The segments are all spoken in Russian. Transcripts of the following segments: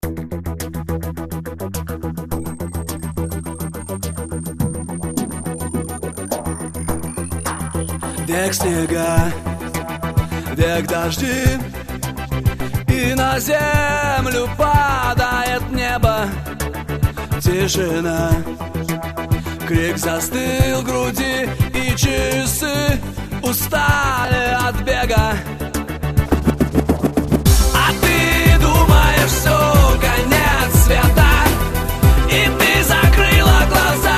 Век снега, век дожди, и на землю падает небо. Тишина, крик застыл в груди, и часы устали от бега. А ты думаешь, все, конец света, и ты закрыла глаза.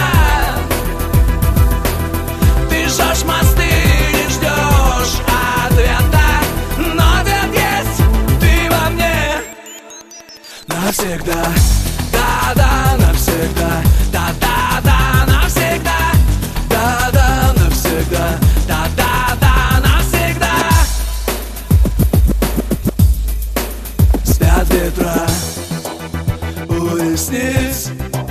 Ты жжешь мосты, не ждешь ответа, но ответ есть, ты во мне. Навсегда, да-да, навсегда, да-да-да, навсегда, да-да, навсегда, да-да-да, навсегда. Спят ветра у ресниц,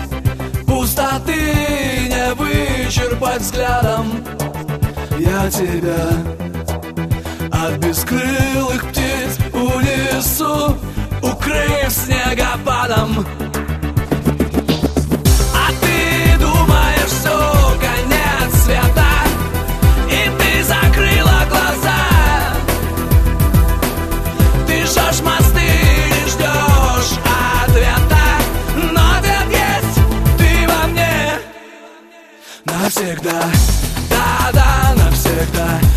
пустоты не вычерпать взглядом. Я тебя от бескрылых птиц унесу, укрыв снегопадом. А ты думаешь, все, конец света, и ты закрыла глаза. Ты жжешь мосты, не ждешь ответа, но ответ есть, ты во мне. Навсегда, да-да, навсегда.